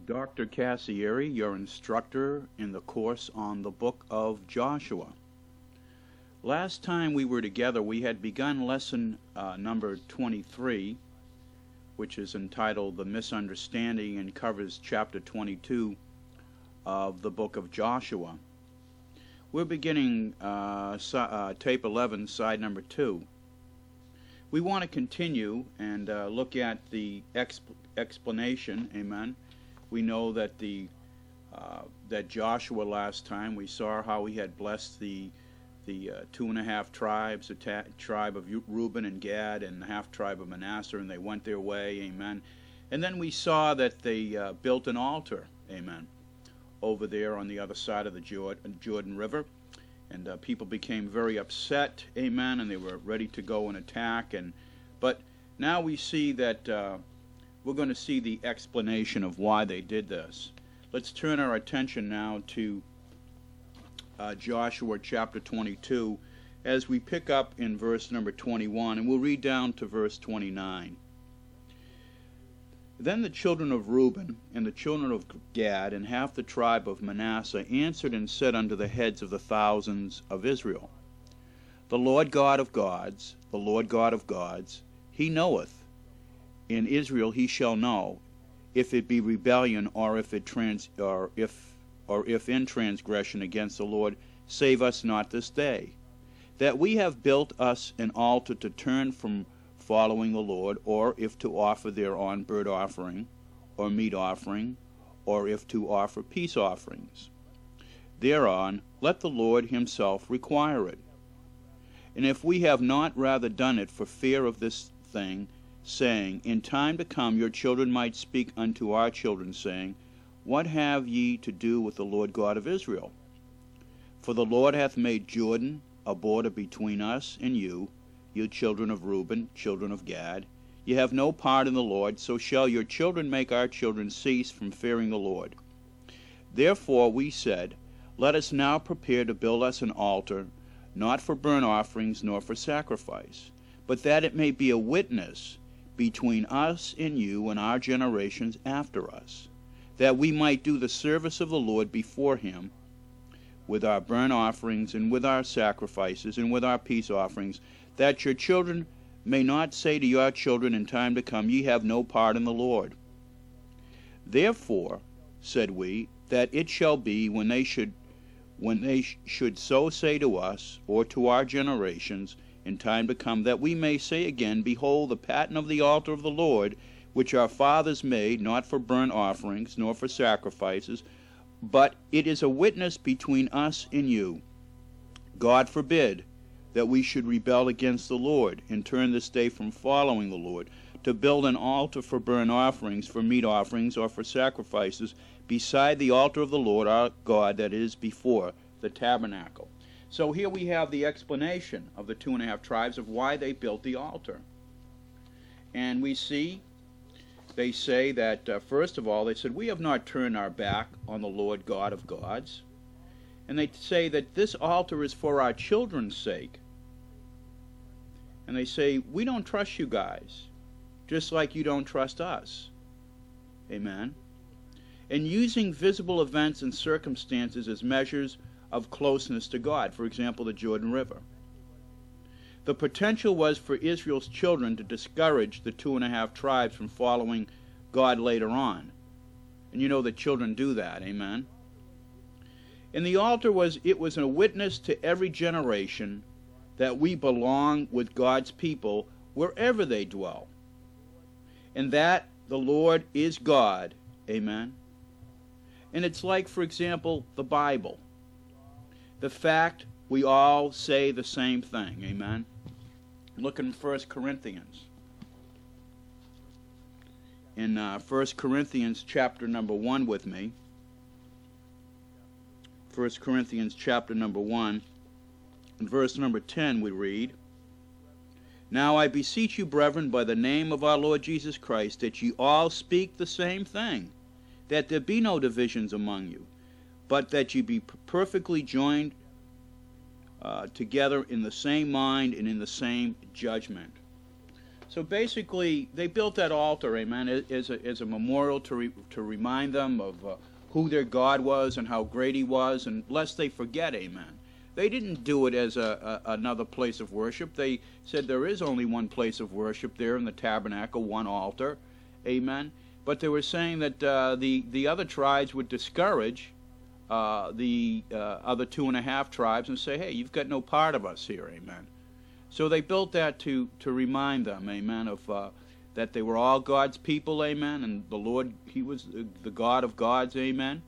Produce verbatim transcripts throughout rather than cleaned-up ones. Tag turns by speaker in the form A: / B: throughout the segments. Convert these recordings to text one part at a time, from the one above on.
A: Doctor Cassieri, your instructor in the course on the book of Joshua. Last time we were together, we had begun lesson uh, number twenty-three, which is entitled The Misunderstanding and covers chapter twenty-two of the book of Joshua. We're beginning uh, so, uh, tape eleven, side number two. We want to continue and uh, look at the exp explanation, amen. We know that the uh, that Joshua last time, we saw how he had blessed the the uh, two and a half tribes, the tribe of Reuben and Gad and the half tribe of Manasseh, and they went their way, amen. And then we saw that they uh, built an altar, amen, over there on the other side of the Jordan, Jordan River. And uh, people became very upset, amen, and they were ready to go and attack. And but now we see that uh, we're going to see the explanation of why they did this. Let's turn our attention now to uh, Joshua chapter twenty-two as we pick up in verse number twenty-one, and we'll read down to verse twenty-nine. Then the children of Reuben and the children of Gad and half the tribe of Manasseh answered and said unto the heads of the thousands of Israel, The Lord God of gods, the Lord God of gods, he knoweth. In Israel he shall know, if it be rebellion, or if it trans, or if, or if in transgression against the Lord, save us not this day, that we have built us an altar to turn from following the Lord, or if to offer thereon burnt offering, or meat offering, or if to offer peace offerings. Thereon let the Lord himself require it. And if we have not rather done it for fear of this thing, saying, In time to come your children might speak unto our children, saying, What have ye to do with the Lord God of Israel? For the Lord hath made Jordan a border between us and you, you children of Reuben, children of Gad. Ye have no part in the Lord, so shall your children make our children cease from fearing the Lord. Therefore we said, Let us now prepare to build us an altar, not for burnt offerings nor for sacrifice, but that it may be a witness between us and you and our generations after us, that we might do the service of the Lord before him with our burnt offerings and with our sacrifices and with our peace offerings, that your children may not say to your children in time to come, Ye have no part in the Lord. Therefore, said we, that it shall be when they should when they sh should so say to us, or to our generations, in time to come, that we may say again, Behold, the pattern of the altar of the Lord, which our fathers made, not for burnt offerings, nor for sacrifices, but it is a witness between us and you. God forbid that we should rebel against the Lord, and turn this day from following the Lord, to build an altar for burnt offerings, for meat offerings, or for sacrifices, beside the altar of the Lord our God that is before the tabernacle. So here we have the explanation of the two and a half tribes of why they built the altar. And we see, they say that, uh, first of all, they said, We have not turned our back on the Lord God of gods. And they say that this altar is for our children's sake. And they say, we don't trust you guys, just like you don't trust us. Amen. And using visible events and circumstances as measures of closeness to God, for example, the Jordan River. The potential was for Israel's children to discourage the two and a half tribes from following God later on. And you know that children do that, amen. And the altar was, it was a witness to every generation that we belong with God's people wherever they dwell. And that the Lord is God, amen. And it's like, for example, the Bible. The fact we all say the same thing, amen. Look in First Corinthians. In uh, First Corinthians chapter number one with me. First Corinthians chapter number one, in verse number ten we read, Now I beseech you, brethren, by the name of our Lord Jesus Christ, that ye all speak the same thing, that there be no divisions among you, but that ye be perfectly joined uh, together in the same mind and in the same judgment. So basically, they built that altar, amen, as a, as a memorial to re, to remind them of uh, who their God was and how great He was, and lest they forget, amen. They didn't do it as a, a another place of worship. They said there is only one place of worship there in the tabernacle, one altar, amen. But they were saying that uh, the the other tribes would discourage uh, the uh, other two and a half tribes and say, "Hey, you've got no part of us here," amen. So they built that to, to remind them, amen, of uh, that they were all God's people, amen, and the Lord, He was the God of gods, amen.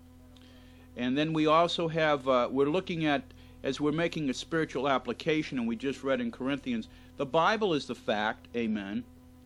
A: And then we also have, uh, we're looking at, as we're making a spiritual application, and we just read in Corinthians, the Bible is the fact, amen,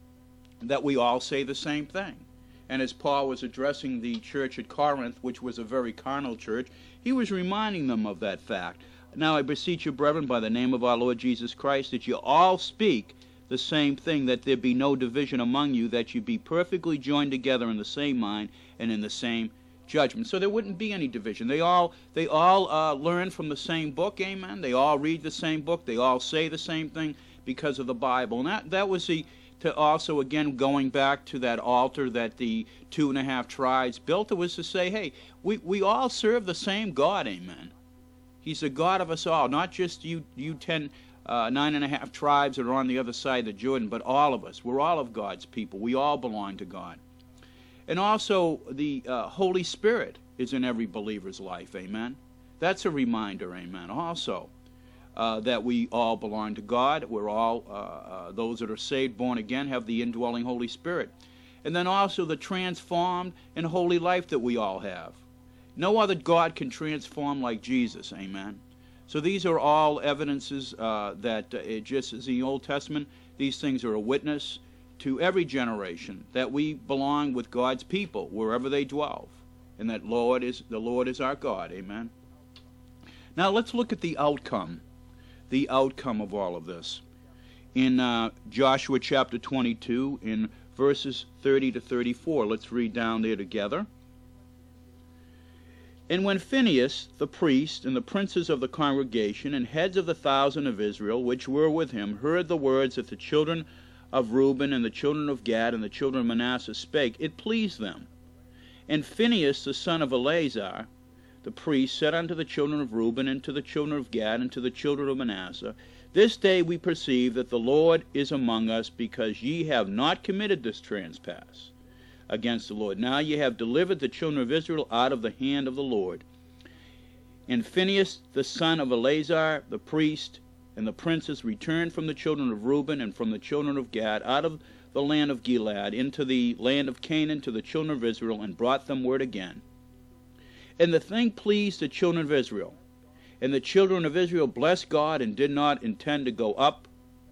A: that we all say the same thing. And as Paul was addressing the church at Corinth, which was a very carnal church, he was reminding them of that fact. Now I beseech you, brethren, by the name of our Lord Jesus Christ, that you all speak the same thing, that there be no division among you, that you be perfectly joined together in the same mind and in the same judgment. So there wouldn't be any division. They all they all uh, learn from the same book, amen. They all read the same book. They all say the same thing because of the Bible. And that, that was the, to also, again, going back to that altar that the two and a half tribes built, it was to say, hey, we, we all serve the same God, amen. He's the God of us all, not just you, you ten, uh, nine and a half tribes that are on the other side of the Jordan, but all of us. We're all of God's people. We all belong to God. And also, the uh, Holy Spirit is in every believer's life, amen. That's a reminder, amen, also, uh, that we all belong to God. We're all, uh, uh, those that are saved, born again, have the indwelling Holy Spirit. And then also the transformed and holy life that we all have. No other God can transform like Jesus, amen. So these are all evidences uh, that uh, it just as in the Old Testament, these things are a witness to every generation that we belong with God's people wherever they dwell, and that Lord is the Lord is our God, amen. Now let's look at the outcome, the outcome of all of this. In uh, Joshua chapter twenty-two, in verses thirty to thirty-four, let's read down there together. And when Phinehas the priest and the princes of the congregation and heads of the thousand of Israel which were with him heard the words that the children of Reuben and the children of Gad and the children of Manasseh spake, it pleased them. And Phinehas the son of Eleazar the priest said unto the children of Reuben and to the children of Gad and to the children of Manasseh, this day we perceive that the Lord is among us, because ye have not committed this trespass against the Lord. Now ye have delivered the children of Israel out of the hand of the Lord. And Phinehas the son of Eleazar the priest and the princes returned from the children of Reuben and from the children of Gad out of the land of Gilead into the land of Canaan to the children of Israel, and brought them word again. And the thing pleased the children of Israel. And the children of Israel blessed God, and did not intend to go up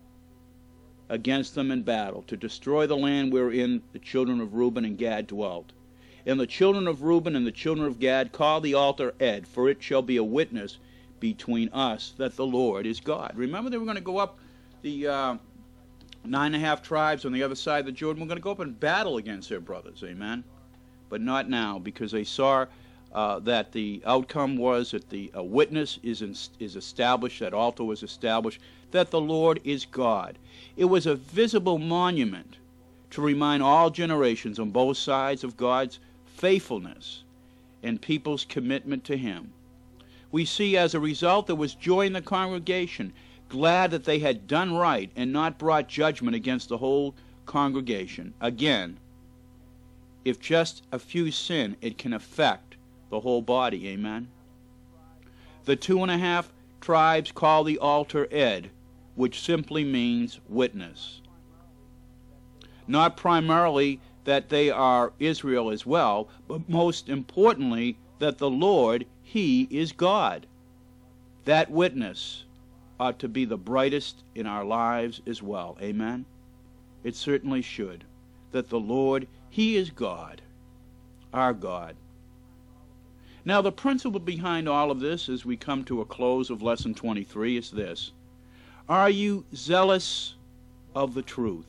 A: against them in battle, to destroy the land wherein the children of Reuben and Gad dwelt. And the children of Reuben and the children of Gad called the altar Ed, for it shall be a witness between us that the Lord is God. Remember, they were going to go up, the uh, nine and a half tribes on the other side of the Jordan were going to go up and battle against their brothers, amen? But not now, because they saw uh, that the outcome was that the uh, witness is, in, is established, that altar was established, that the Lord is God. It was a visible monument to remind all generations on both sides of God's faithfulness and people's commitment to Him. We see as a result there was joy in the congregation, glad that they had done right and not brought judgment against the whole congregation. Again, if just a few sin, it can affect the whole body, amen? The two and a half tribes call the altar Ed, which simply means witness. Not primarily that they are Israel as well, but most importantly that the Lord, He is God. That witness ought to be the brightest in our lives as well, amen? It certainly should. That the Lord, He is God, our God. Now the principle behind all of this as we come to a close of lesson twenty-three is this. Are you zealous of the truth?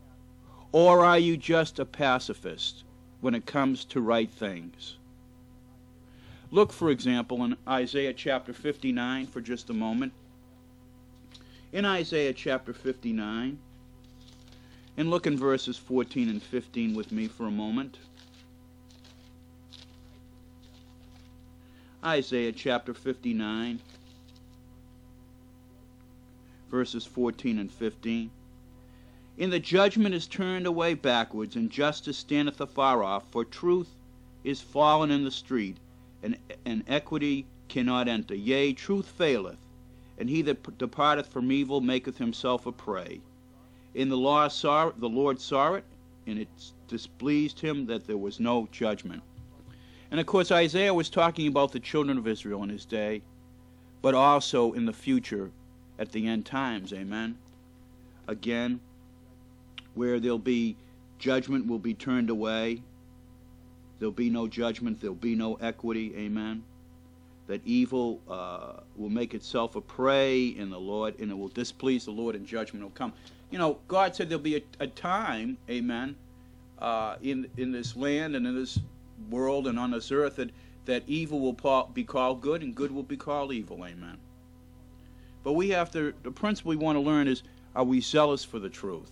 A: Or are you just a pacifist when it comes to right things? Look, for example, in Isaiah chapter fifty-nine for just a moment. In Isaiah chapter fifty-nine, And look in verses fourteen and fifteen with me for a moment. Isaiah chapter fifty-nine, verses fourteen and fifteen. In the judgment is turned away backwards, and justice standeth afar off, for truth is fallen in the street, and, and equity cannot enter. Yea, truth faileth, and he that departeth from evil maketh himself a prey. In the law saw the Lord saw it, and it displeased him that there was no judgment. And of course Isaiah was talking about the children of Israel in his day, but also in the future at the end times, amen. Again, where there'll be judgment will be turned away. There'll be no judgment, there'll be no equity, amen. That evil uh, will make itself a prey in the Lord, and it will displease the Lord, and judgment will come. You know, God said there'll be a, a time, amen, uh, in in this land and in this world and on this earth that, that evil will be called good and good will be called evil, amen. But we have to, the principle we want to learn is, are we zealous for the truth?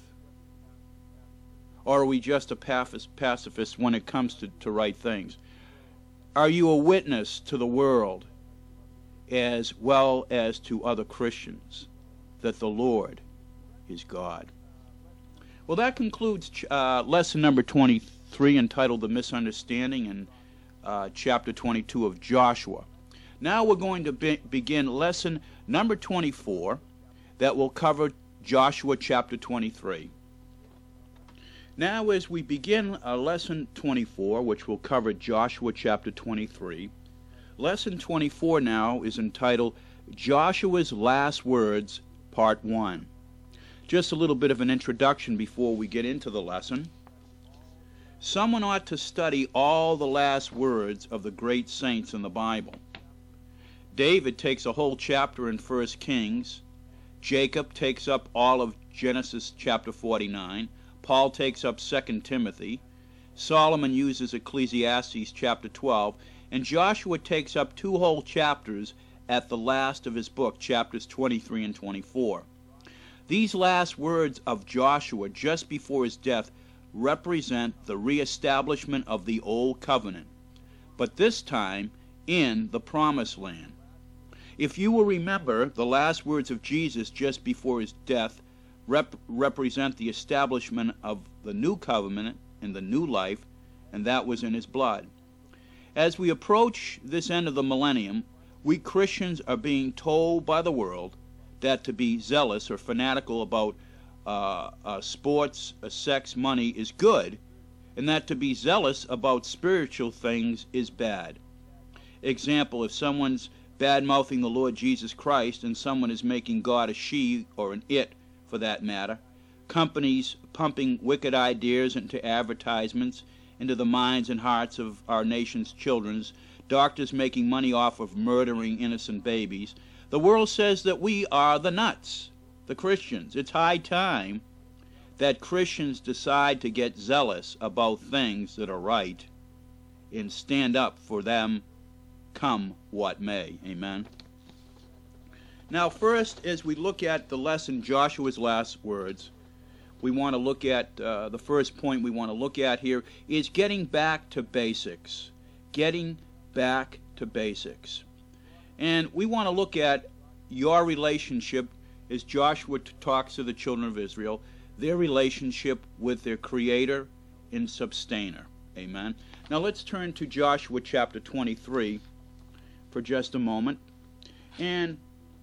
A: Or are we just a pacifist when it comes to, to right things? Are you a witness to the world as well as to other Christians that the Lord is God? Well, that concludes uh, lesson number twenty-three, entitled The Misunderstanding, in uh, chapter twenty-two of Joshua. Now we're going to be begin lesson number twenty-four, that will cover Joshua chapter twenty-three. Now as we begin uh, lesson twenty-four, which will cover Joshua chapter twenty-three, lesson twenty-four now is entitled Joshua's Last Words, Part one. Just a little bit of an introduction before we get into the lesson. Someone ought to study all the last words of the great saints in the Bible. David takes a whole chapter in First Kings. Jacob takes up all of Genesis chapter forty-nine. Paul takes up Second Timothy. Solomon uses Ecclesiastes chapter twelve. And Joshua takes up two whole chapters at the last of his book, chapters twenty-three and twenty-four. These last words of Joshua just before his death represent the reestablishment of the old covenant, but this time in the promised land. If you will remember, the last words of Jesus just before his death rep represent the establishment of the new covenant and the new life, and that was in his blood. As we approach this end of the millennium, we Christians are being told by the world that to be zealous or fanatical about uh, uh, sports, uh, sex, money is good, and that to be zealous about spiritual things is bad. Example, if someone's bad-mouthing the Lord Jesus Christ and someone is making God a she or an it, for that matter, companies pumping wicked ideas into advertisements, into the minds and hearts of our nation's children, doctors making money off of murdering innocent babies, the world says that we are the nuts, the Christians. It's high time that Christians decide to get zealous about things that are right and stand up for them, come what may. Amen. Now first, as we look at the lesson, Joshua's last words, we want to look at, uh, the first point we want to look at here is getting back to basics. Getting back to basics. And we want to look at your relationship, as Joshua talks to the children of Israel, their relationship with their Creator and Sustainer. Amen. Now let's turn to Joshua chapter twenty-three for just a moment. And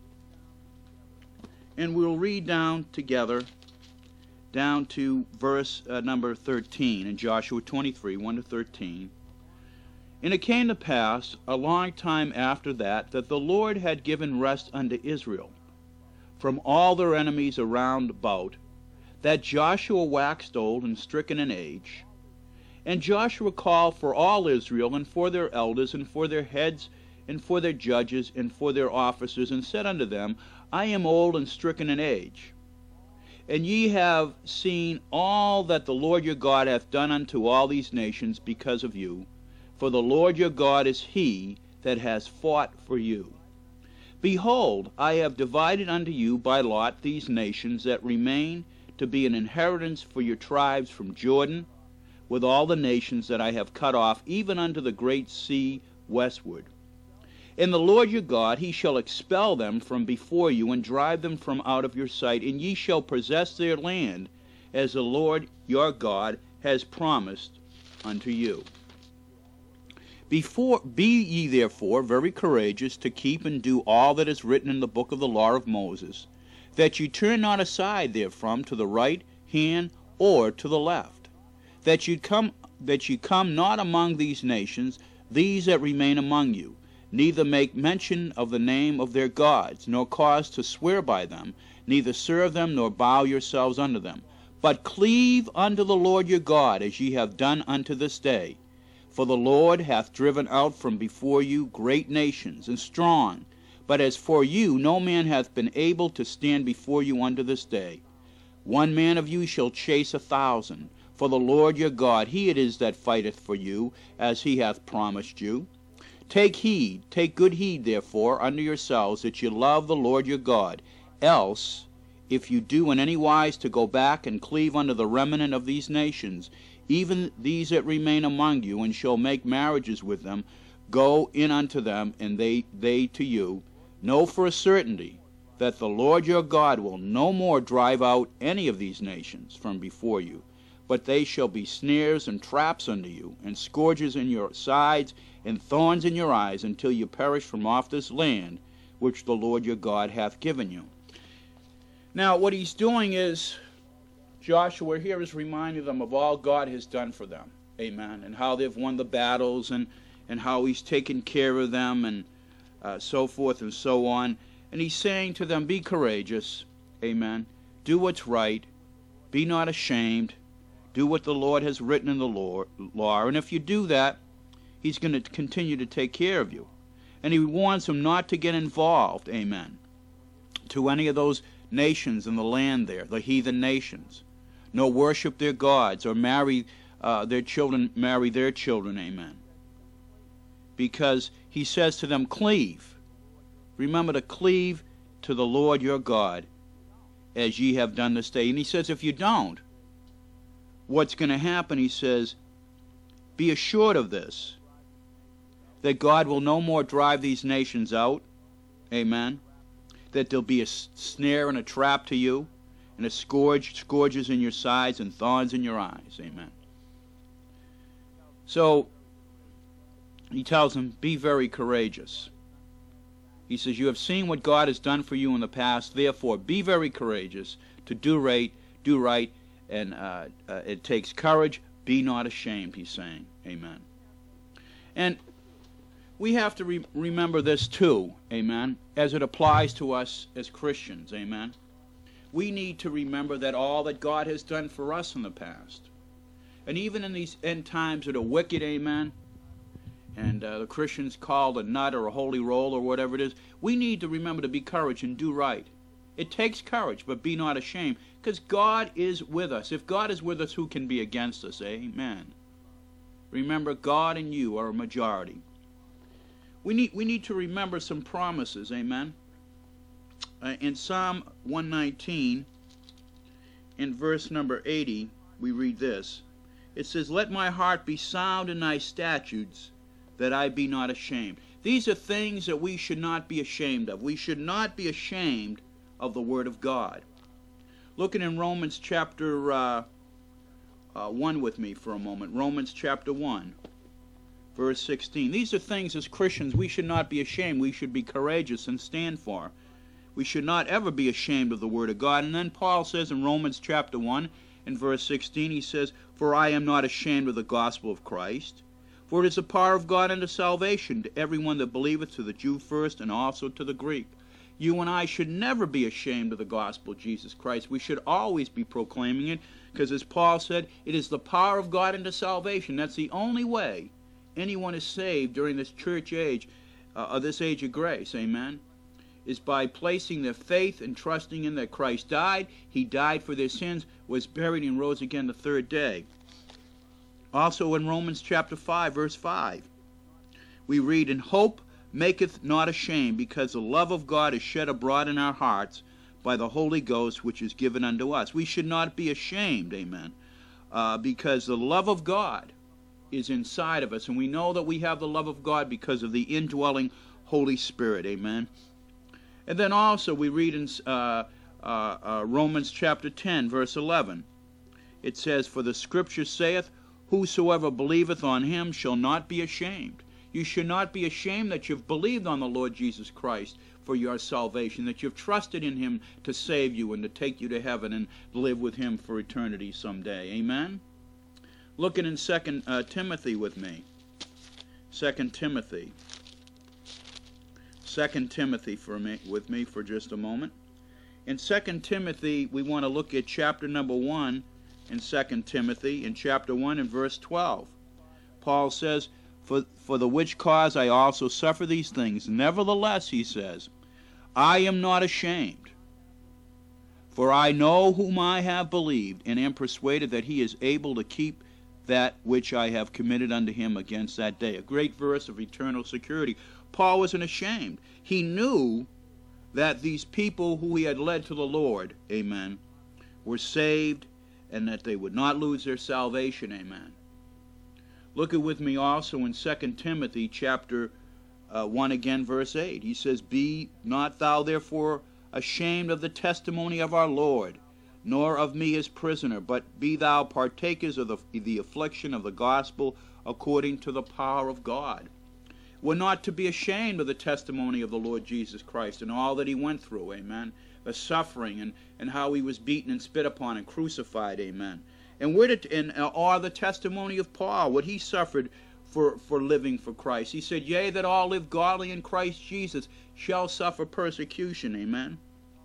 A: And we'll read down together, down to verse uh, number thirteen in Joshua twenty-three, one to thirteen. And it came to pass, a long time after that, that the Lord had given rest unto Israel from all their enemies around about, that Joshua waxed old and stricken in age. And Joshua called for all Israel, and for their elders, and for their heads, and for their judges, and for their officers, and said unto them, I am old and stricken in age. And ye have seen all that the Lord your God hath done unto all these nations because of you. For the Lord your God is he that has fought for you. Behold, I have divided unto you by lot these nations that remain to be an inheritance for your tribes from Jordan, with all the nations that I have cut off, even unto the great sea westward. And the Lord your God, he shall expel them from before you, and drive them from out of your sight, and ye shall possess their land, as the Lord your God has promised unto you. Before, be ye therefore very courageous to keep and do all that is written in the book of the law of Moses, that ye turn not aside therefrom to the right hand or to the left, that ye come that ye come not among these nations, these that remain among you, neither make mention of the name of their gods, nor cause to swear by them, neither serve them, nor bow yourselves unto them, but cleave unto the Lord your God, as ye have done unto this day. For the Lord hath driven out from before you great nations, and strong, but as for you, no man hath been able to stand before you unto this day. One man of you shall chase a thousand, for the Lord your God, he it is that fighteth for you, as he hath promised you. Take heed, take good heed, therefore, unto yourselves, that ye love the Lord your God. Else, if you do in any wise to go back and cleave unto the remnant of these nations, even these that remain among you, and shall make marriages with them, go in unto them, and they, they to you, know for a certainty that the Lord your God will no more drive out any of these nations from before you, but they shall be snares and traps unto you, and scourges in your sides, and thorns in your eyes, until you perish from off this land which the Lord your God hath given you. Now, what he's doing is, Joshua here is reminding them of all God has done for them. Amen. And how they've won the battles, and, and how he's taken care of them, and uh, so forth and so on. And he's saying to them, be courageous. Amen. Do what's right. Be not ashamed. Do what the Lord has written in the law. And if you do that, he's going to continue to take care of you. And he warns them not to get involved, amen, to any of those nations in the land there, the heathen nations. Nor worship their gods, or marry uh, their children, marry their children, amen. Because he says to them, cleave. Remember to cleave to the Lord your God, as ye have done this day. And he says, if you don't, what's going to happen, he says, be assured of this, that God will no more drive these nations out, amen, that there'll be a snare and a trap to you, and a scourge, scourges in your sides, and thorns in your eyes, amen. So, he tells them, be very courageous. He says, you have seen what God has done for you in the past, therefore be very courageous to do right, do right, and uh, uh, it takes courage. Be not ashamed, he's saying. Amen. And we have to re remember this too, amen, as it applies to us as Christians, amen. We need to remember that all that God has done for us in the past, and even in these end times that are wicked, amen, and uh, the Christians called a nut or a holy roll or whatever it is, we need to remember to be courage and do right. It takes courage, but be not ashamed, because God is with us. If God is with us, who can be against us? Amen. Remember, God and you are a majority. We need, we need to remember some promises, amen. Uh, in Psalm one nineteen, in verse number eighty, we read this. It says, let my heart be sound in thy statutes, that I be not ashamed. These are things that we should not be ashamed of. We should not be ashamed of the Word of God. Looking in Romans chapter uh, uh, one with me for a moment. Romans chapter one, verse sixteen. These are things as Christians we should not be ashamed. We should be courageous and stand for. We should not ever be ashamed of the Word of God. And then Paul says in Romans chapter one, in verse sixteen, he says, for I am not ashamed of the gospel of Christ, for it is the power of God unto salvation to everyone that believeth, to the Jew first, and also to the Greek. You and I should never be ashamed of the gospel of Jesus Christ. We should always be proclaiming it, because as Paul said, it is the power of God unto salvation. That's the only way anyone is saved during this church age, uh, or this age of grace, amen, is by placing their faith and trusting in that Christ died. He died for their sins, was buried, and rose again the third day. Also in Romans chapter five, verse five, we read, and hope maketh not ashamed, because the love of God is shed abroad in our hearts by the Holy Ghost which is given unto us. We should not be ashamed, amen, uh, because the love of God is inside of us, and we know that we have the love of God because of the indwelling Holy Spirit, amen. And then also we read in uh, uh, uh, Romans chapter ten, verse eleven. It says, "For the Scripture saith, Whosoever believeth on him shall not be ashamed." You should not be ashamed that you've believed on the Lord Jesus Christ for your salvation, that you've trusted in him to save you and to take you to heaven and live with him for eternity someday. Amen? Looking in Second uh, Timothy with me. Second Timothy. Second Timothy for me, with me for just a moment. In Second Timothy, we want to look at chapter number one in Second Timothy, in chapter one and verse twelve. Paul says, For, for the which cause I also suffer these things. Nevertheless, he says, I am not ashamed, for I know whom I have believed, and am persuaded that he is able to keep that which I have committed unto him against that day. A great verse of eternal security. Paul wasn't ashamed. He knew that these people who he had led to the Lord, amen, were saved, and that they would not lose their salvation, amen. Look at with me also in Second Timothy chapter uh, one again, verse eight. He says, Be not thou therefore ashamed of the testimony of our Lord, nor of me his prisoner, but be thou partakers of the, the affliction of the gospel according to the power of God. We're not to be ashamed of the testimony of the Lord Jesus Christ and all that he went through, amen. The suffering and, and how he was beaten and spit upon and crucified, amen. And where did and are the testimony of Paul, what he suffered for, for living for Christ. He said, Yea, that all live godly in Christ Jesus shall suffer persecution, amen.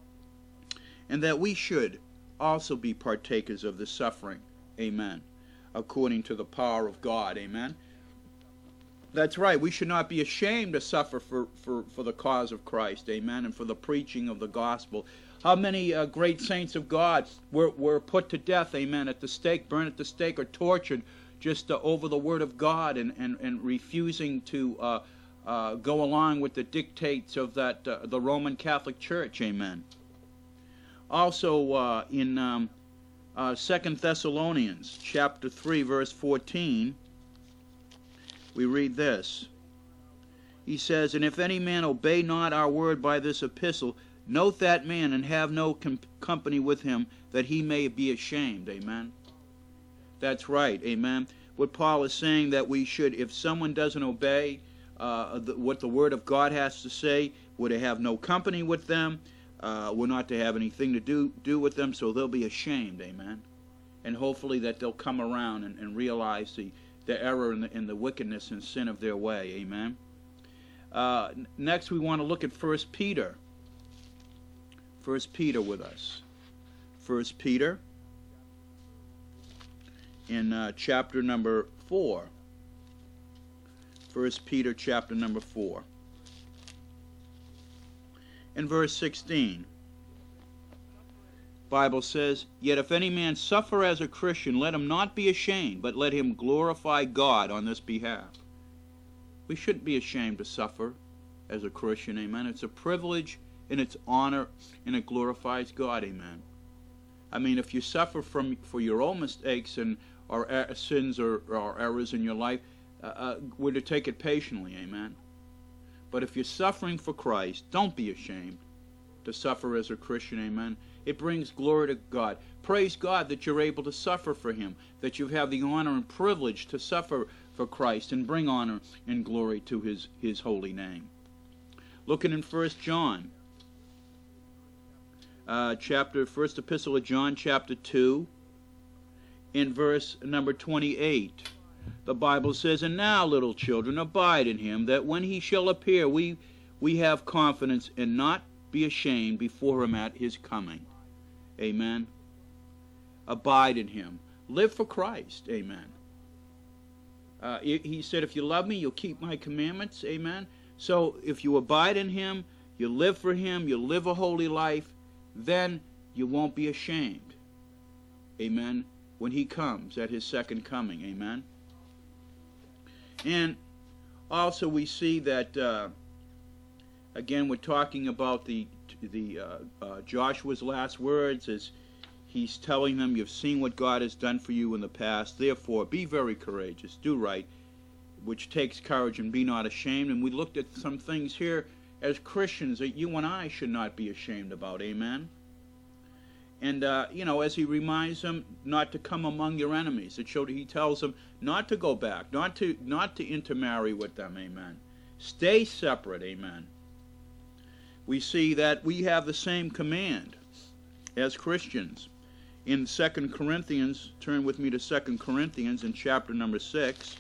A: And that we should also be partakers of the suffering, amen, according to the power of God, amen. That's right, we should not be ashamed to suffer for, for, for the cause of Christ, amen, and for the preaching of the gospel. How many uh, great saints of God were, were put to death, amen, at the stake, burned at the stake, or tortured just uh, over the word of God and, and, and refusing to uh, uh, go along with the dictates of that uh, the Roman Catholic Church, amen. Also uh, in um, uh, Second Thessalonians chapter three, verse fourteen, we read this. He says, And if any man obey not our word by this epistle, note that man and have no com company with him, that he may be ashamed. Amen. That's right. Amen. What Paul is saying, that we should, if someone doesn't obey uh, the, what the word of God has to say, we're to have no company with them. Uh, we're not to have anything to do do with them, so they'll be ashamed. Amen. And hopefully that they'll come around and, and realize the the error and the, and the wickedness and sin of their way. Amen. Uh, next, we want to look at First Peter. First Peter with us. First Peter in uh, chapter number four. First Peter chapter number four. In verse sixteen. Bible says, Yet if any man suffer as a Christian, let him not be ashamed, but let him glorify God on this behalf. We shouldn't be ashamed to suffer as a Christian, amen. It's a privilege and it's honor, and it glorifies God, amen. I mean, if you suffer from for your own mistakes and or uh, sins or, or errors in your life, uh, uh, we're to take it patiently, amen. But if you're suffering for Christ, don't be ashamed to suffer as a Christian, amen. It brings glory to God. Praise God that you're able to suffer for him, that you have the honor and privilege to suffer for Christ and bring honor and glory to his, his holy name. Looking in First John, uh, chapter, First Epistle of John, chapter two, in verse number twenty-eight, the Bible says, And now, little children, abide in him, that when he shall appear, we, we have confidence and not be ashamed before him at his coming. Amen. Abide in him. Live for Christ. Amen. Uh, he said, if you love me, you'll keep my commandments. Amen. So if you abide in him, you live for him, you live a holy life, then you won't be ashamed. Amen. When he comes at his second coming. Amen. And also we see that uh, Again, we're talking about the the uh, uh, Joshua's last words as he's telling them, you've seen what God has done for you in the past, therefore be very courageous, do right, which takes courage, and be not ashamed. And we looked at some things here as Christians that you and I should not be ashamed about, amen? And, uh, you know, as he reminds them not to come among your enemies, it showed, he tells them not to go back, not to, not to intermarry with them, amen? Stay separate, amen? We see that we have the same command as Christians. In Second Corinthians, turn with me to Second Corinthians in chapter number six.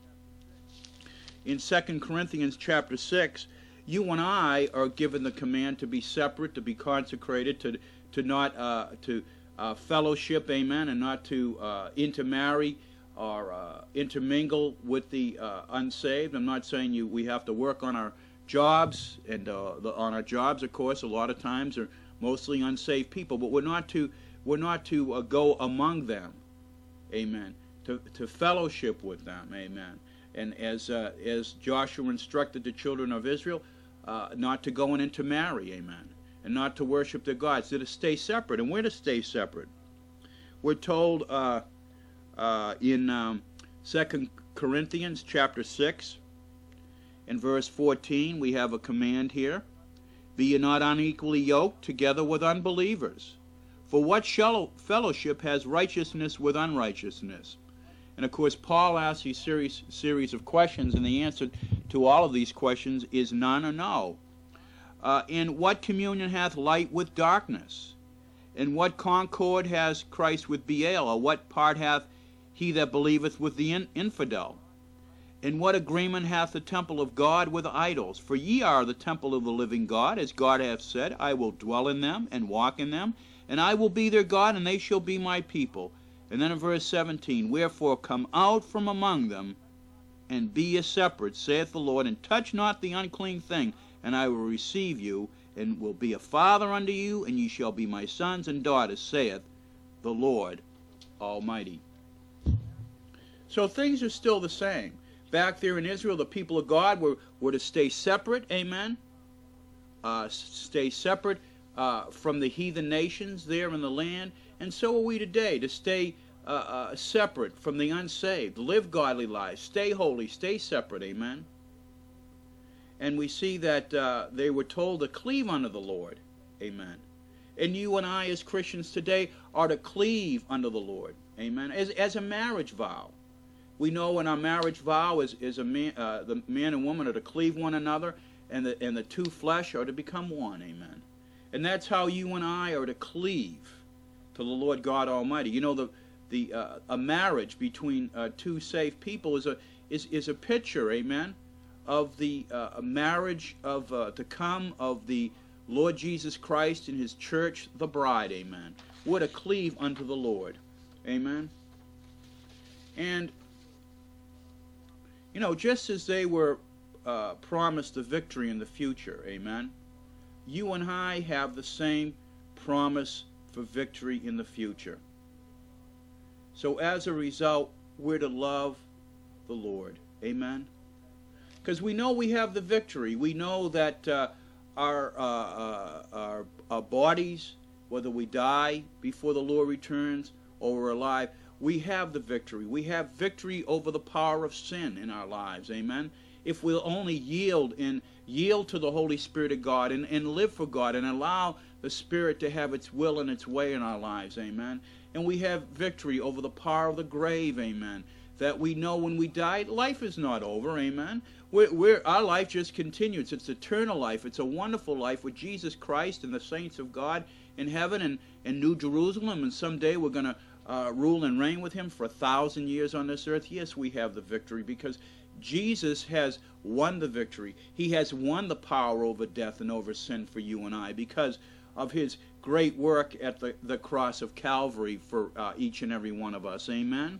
A: In Second Corinthians chapter six, you and I are given the command to be separate, to be consecrated, to to not uh, to uh, fellowship, amen, and not to uh, intermarry or uh, intermingle with the uh, unsaved. I'm not saying you we have to work on our jobs, and uh, the, on our jobs, of course, a lot of times are mostly unsaved people, but we're not to we're not to uh, go among them, amen, to to fellowship with them, amen. And as uh, as Joshua instructed the children of Israel, uh, not to go and intermarry, amen, and not to worship their gods, they're to stay separate. And we're to stay separate. We're told uh, uh, in um, Second Corinthians chapter six, in verse fourteen, we have a command here. Be ye not unequally yoked together with unbelievers. For what fellowship has righteousness with unrighteousness? And of course, Paul asks these series, series of questions, and the answer to all of these questions is none or no. Uh, and what communion hath light with darkness? And what concord has Christ with Belial? Or what part hath he that believeth with the in infidel? And what agreement hath the temple of God with idols? For ye are the temple of the living God, as God hath said, I will dwell in them and walk in them, and I will be their God, and they shall be my people. And then in verse seventeen, wherefore come out from among them, and be ye separate, saith the Lord, and touch not the unclean thing, and I will receive you, and will be a father unto you, and ye shall be my sons and daughters, saith the Lord Almighty. So things are still the same. Back there in Israel, the people of God were, were to stay separate, amen, uh, stay separate uh, from the heathen nations there in the land, and so are we today, to stay uh, uh, separate from the unsaved, live godly lives, stay holy, stay separate, amen. And we see that uh, they were told to cleave unto the Lord, amen. And you and I as Christians today are to cleave unto the Lord, amen, as, as a marriage vow. We know in our marriage vow is, is a man, uh, the man and woman are to cleave one another, and the, and the two flesh are to become one, amen. And that's how you and I are to cleave to the Lord God Almighty. You know, the the uh, a marriage between uh, two saved people is a is is a picture, amen, of the uh, marriage of uh, to come of the Lord Jesus Christ and His church, the bride, amen. We're to cleave unto the Lord, amen. And you know, just as they were uh, promised the victory in the future, amen, you and I have the same promise for victory in the future. So as a result, we're to love the Lord, amen. Because we know we have the victory. We know that uh, our, uh, uh, our, our bodies, whether we die before the Lord returns or we're alive, we have the victory. We have victory over the power of sin in our lives, amen. If we'll only yield and yield to the Holy Spirit of God and, and live for God and allow the Spirit to have its will and its way in our lives, amen. And we have victory over the power of the grave, amen. That we know when we die, life is not over, amen. We're, we're, our life just continues. It's eternal life. It's a wonderful life with Jesus Christ and the saints of God in heaven and, and New Jerusalem. And someday we're going to uh, rule and reign with Him for a thousand years on this earth. Yes, we have the victory because Jesus has won the victory. He has won the power over death and over sin for you and I because of His great work at the, the cross of Calvary for uh, each and every one of us. Amen?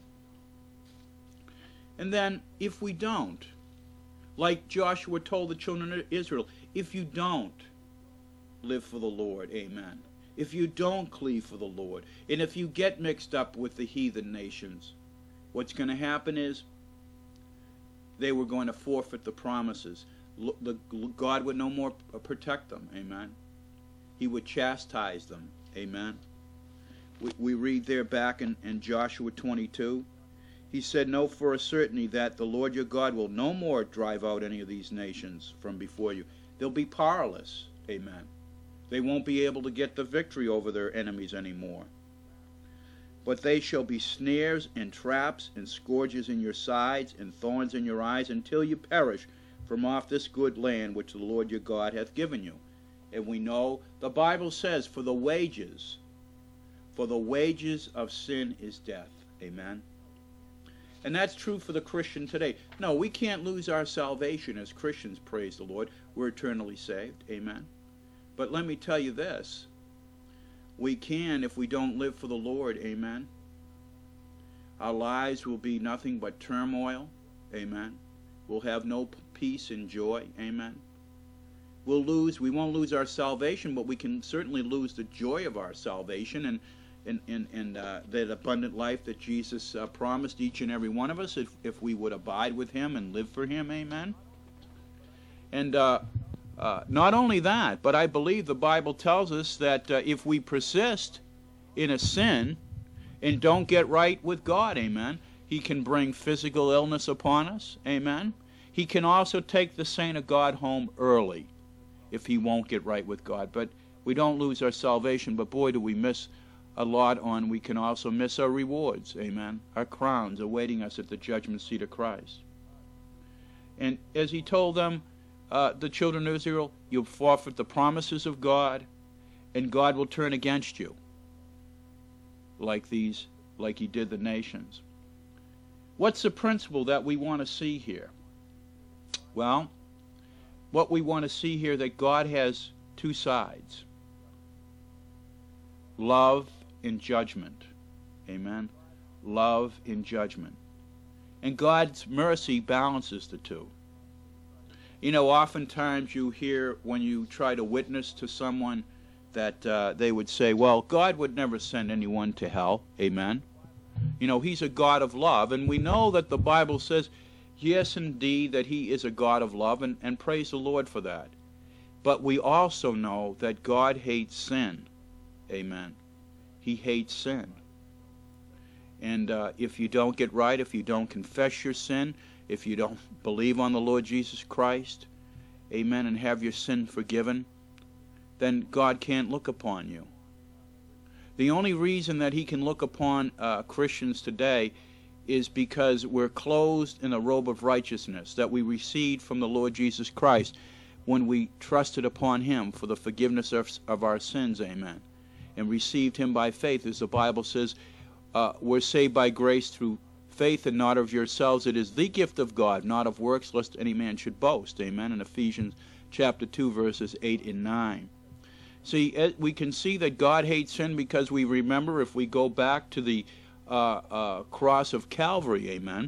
A: And then, if we don't, like Joshua told the children of Israel, if you don't live for the Lord, amen, if you don't cleave for the Lord, and if you get mixed up with the heathen nations, what's going to happen is they were going to forfeit the promises. L- the, God would no more protect them. Amen. He would chastise them. Amen. We, we read there back in, in Joshua twenty-two. He said, "Know for a certainty that the Lord your God will no more drive out any of these nations from before you. They'll be powerless." Amen. They won't be able to get the victory over their enemies anymore. "But they shall be snares and traps and scourges in your sides and thorns in your eyes until you perish from off this good land which the Lord your God hath given you." And we know the Bible says, for the wages, for the wages of sin is death. Amen. And that's true for the Christian today. No, we can't lose our salvation as Christians, praise the Lord. We're eternally saved. Amen. But let me tell you this. We can if we don't live for the Lord. Amen. Our lives will be nothing but turmoil. Amen. We'll have no peace and joy. Amen. We'll lose, we won't lose our salvation, but we can certainly lose the joy of our salvation and and, and, and uh, that abundant life that Jesus uh, promised each and every one of us if, if we would abide with him and live for him. Amen. And uh, uh, not only that, but I believe the Bible tells us that uh, if we persist in a sin and don't get right with God, amen, he can bring physical illness upon us. Amen. He can also take the saint of God home early if he won't get right with God. But we don't lose our salvation, but boy, do we miss a lot on, we can also miss our rewards, amen, our crowns awaiting us at the judgment seat of Christ. And as he told them, uh, the children of Israel, you'll forfeit the promises of God, and God will turn against you, like these, like he did the nations. What's the principle that we want to see here? Well, what we want to see here, that God has two sides: love and judgment. Amen. Love and judgment. And God's mercy balances the two. You know, oftentimes you hear when you try to witness to someone that uh, they would say, well, God would never send anyone to hell. Amen. You know, he's a God of love. And we know that the Bible says, yes, indeed, that he is a God of love, and, and praise the Lord for that. But we also know that God hates sin. Amen. He hates sin. And uh, if you don't get right, if you don't confess your sin, if you don't believe on the Lord Jesus Christ, amen, and have your sin forgiven, then God can't look upon you. The only reason that he can look upon uh, Christians today is because we're clothed in a robe of righteousness that we received from the Lord Jesus Christ when we trusted upon him for the forgiveness of, of our sins, amen, and received him by faith. As the Bible says, uh, we're saved by grace through faith and not of yourselves. It is the gift of God, not of works, lest any man should boast, amen, in Ephesians chapter two, verses eight and nine. See, we can see that God hates sin because we remember, if we go back to the uh, uh, cross of Calvary, amen,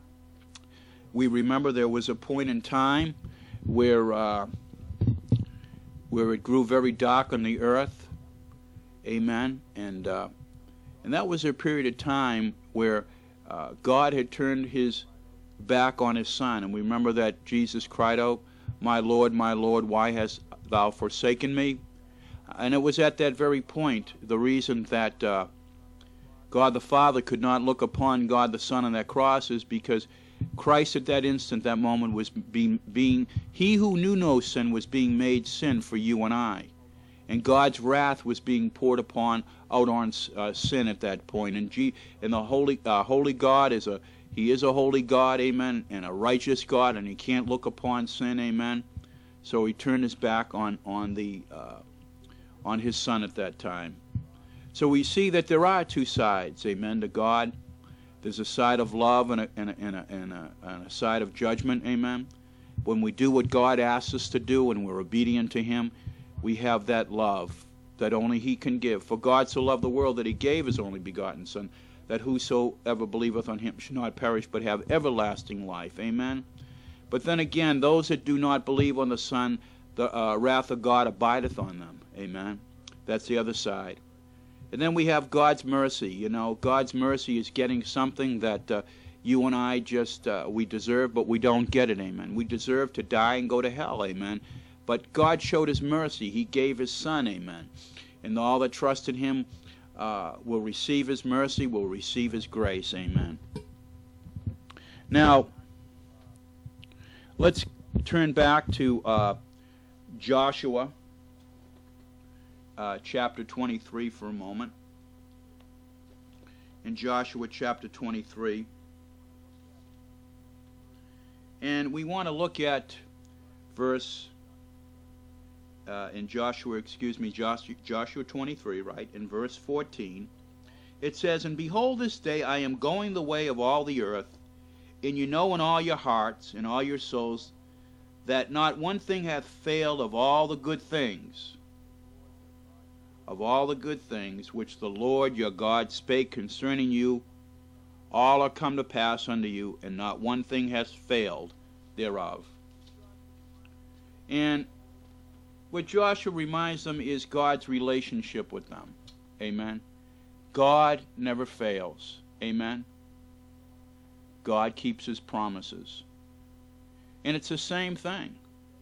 A: we remember there was a point in time where uh, where it grew very dark on the earth, amen, and uh, and that was a period of time where uh, God had turned his back on his Son. And we remember that Jesus cried out, "My Lord, my Lord, why hast thou forsaken me?" And it was at that very point, the reason that uh, God the Father could not look upon God the Son on that cross is because Christ at that instant, that moment, was being, being, he who knew no sin was being made sin for you and I. And God's wrath was being poured upon, out on uh, sin at that point. And, G, and the holy, uh, holy God is a, he is a holy God, amen, and a righteous God, and he can't look upon sin, amen. So he turned his back on, on the, uh, on his Son at that time. So we see that there are two sides, amen, to God. There's a side of love and a, and a, and a, and a, and a side of judgment, amen. When we do what God asks us to do and we're obedient to him, we have that love that only he can give. For God so loved the world that he gave his only begotten Son, that whosoever believeth on him should not perish but have everlasting life, amen. But then again, those that do not believe on the Son, the uh, wrath of God abideth on them, amen. That's the other side. And then we have God's mercy. You know, God's mercy is getting something that uh, you and I just, uh, we deserve, but we don't get it, amen. We deserve to die and go to hell, amen. But God showed his mercy. He gave his son, amen. And all that trust in him uh, will receive his mercy, will receive his grace, amen. Now, let's turn back to uh, Joshua uh, chapter twenty-three for a moment. In Joshua chapter twenty-three. And we want to look at verse, uh, in Joshua, excuse me, Joshua, Joshua twenty-three, right, in verse fourteen. It says, "And behold, this day I am going the way of all the earth, and you know in all your hearts and all your souls that not one thing hath failed of all the good things, of all the good things which the Lord your God spake concerning you, all are come to pass unto you, and not one thing has failed thereof." And what Joshua reminds them is God's relationship with them. Amen. God never fails. Amen. God keeps his promises. And it's the same thing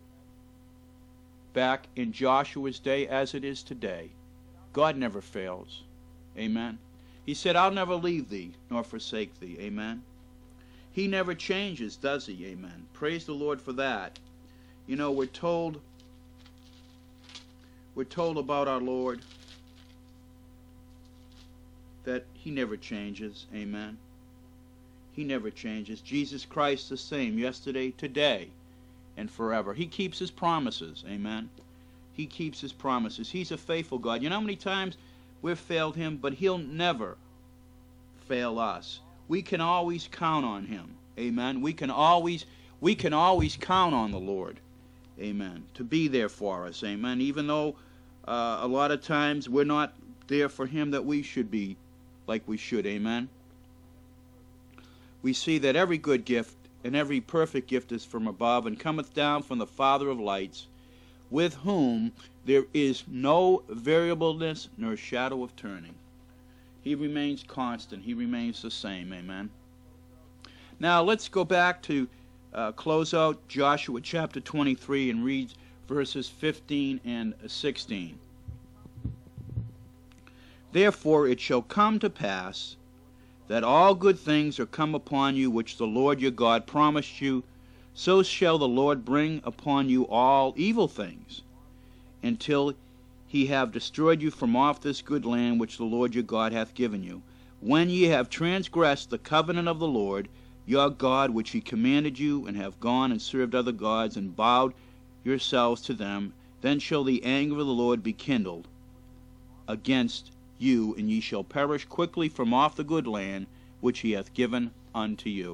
A: back in Joshua's day as it is today. God never fails. Amen. He said, "I'll never leave thee nor forsake thee." Amen. He never changes, does he? Amen. Praise the Lord for that. You know, we're told we're told about our Lord that he never changes. Amen. He never changes. Jesus Christ the same yesterday, today, and forever. He keeps his promises. Amen. He keeps his promises. He's a faithful God. You know how many times we've failed him, but he'll never fail us. We can always count on him. Amen. We can always we can always count on the Lord. Amen. To be there for us. Amen. Even though uh, a lot of times we're not there for him that we should be like we should. Amen. We see that every good gift and every perfect gift is from above and cometh down from the Father of lights, with whom there is no variableness nor shadow of turning. He remains constant. He remains the same. Amen. Now let's go back to uh, close out Joshua chapter twenty-three and read verses fifteen and sixteen. "Therefore it shall come to pass that all good things are come upon you which the Lord your God promised you, so shall the Lord bring upon you all evil things, until he have destroyed you from off this good land which the Lord your God hath given you. When ye have transgressed the covenant of the Lord your God which he commanded you, and have gone and served other gods, and bowed yourselves to them, then shall the anger of the Lord be kindled against you, and ye shall perish quickly from off the good land which he hath given unto you."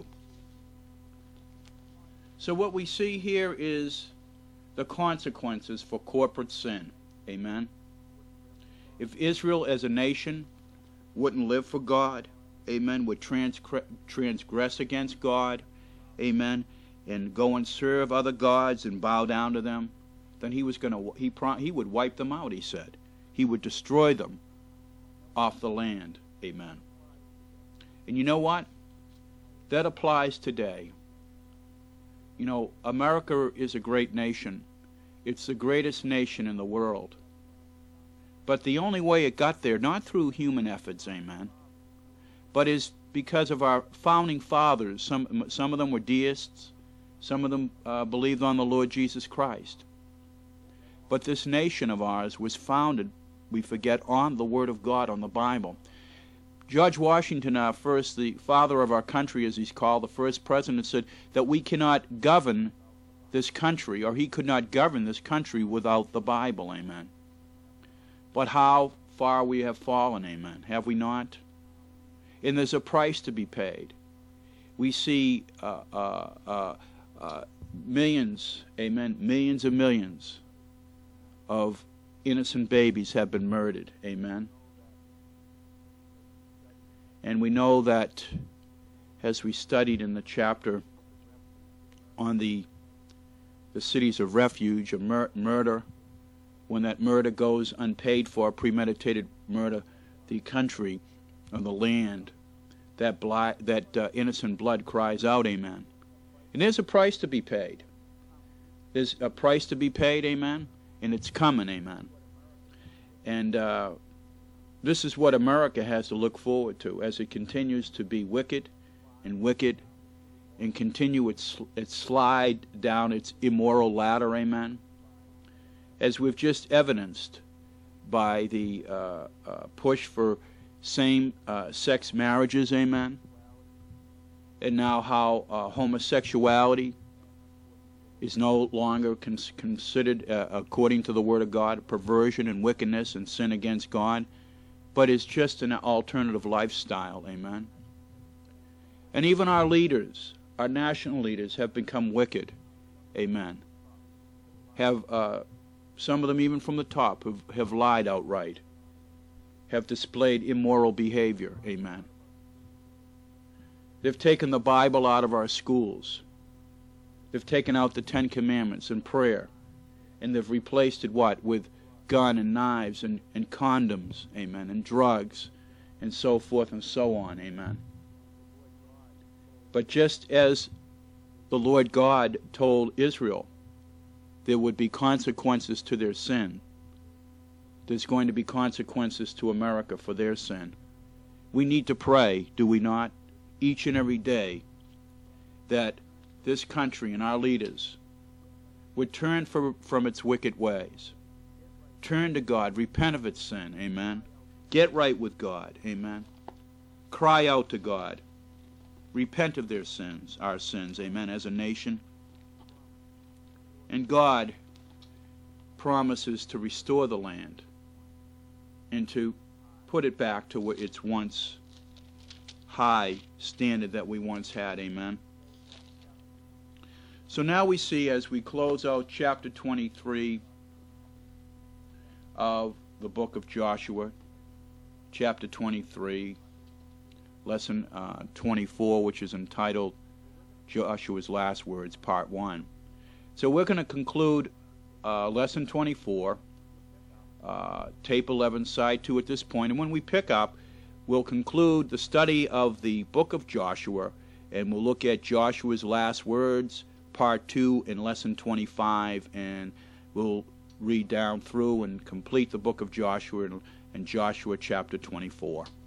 A: So what we see here is the consequences for corporate sin. Amen. If Israel as a nation wouldn't live for God, amen, would transgress against God, amen, and go and serve other gods and bow down to them, then he was going to he he would wipe them out, he said. He would destroy them off the land. Amen. And you know what? That applies today. You know, America is a great nation. It's the greatest nation in the world. But the only way it got there, not through human efforts, amen, but is because of our founding fathers. Some, some of them were deists. Some of them uh, believed on the Lord Jesus Christ. But this nation of ours was founded, we forget, on the Word of God, on the Bible. George Washington, our first, the father of our country, as he's called, the first president, said that we cannot govern this country, or he could not govern this country without the Bible. Amen. But how far we have fallen, amen, have we not? And there's a price to be paid. We see uh, uh, uh, uh, millions, amen, millions and millions of innocent babies have been murdered, amen. And we know that, as we studied in the chapter on the the cities of refuge, of mur murder, when that murder goes unpaid for, premeditated murder, the country or the land that, bli- that uh, innocent blood cries out, amen. And there's a price to be paid. There's a price to be paid, amen, and it's coming, amen. And uh, this is what America has to look forward to as it continues to be wicked and wicked and continue its, its slide down its immoral ladder, amen. As we've just evidenced by the uh, uh, push for same-sex uh, marriages, amen, and now how uh, homosexuality is no longer cons- considered, uh, according to the Word of God, perversion and wickedness and sin against God, but is just an alternative lifestyle, amen. And even our leaders, our national leaders, have become wicked, amen. Have uh, some of them, even from the top, have, have lied outright, have displayed immoral behavior, amen. They've taken the Bible out of our schools. They've taken out the Ten Commandments and prayer, and they've replaced it, what, with gun and knives and, and condoms, amen, and drugs, and so forth and so on, amen. But just as the Lord God told Israel there would be consequences to their sin, there's going to be consequences to America for their sin. We need to pray, do we not, each and every day, that this country and our leaders would turn for, from its wicked ways. Turn to God, repent of its sin, amen. Get right with God, amen. Cry out to God. Repent of their sins, our sins, amen, as a nation. And God promises to restore the land and to put it back to its once high standard that we once had, amen. So now we see, as we close out chapter twenty-three of the book of Joshua, chapter twenty-three, lesson uh, twenty-four, which is entitled Joshua's Last Words, part one. So we're going to conclude uh, lesson twenty-four, uh, tape eleven, side two at this point, and when we pick up, we'll conclude the study of the book of Joshua, and we'll look at Joshua's last words, part two, in lesson twenty-five, and we'll read down through and complete the book of Joshua and, and Joshua chapter twenty-four.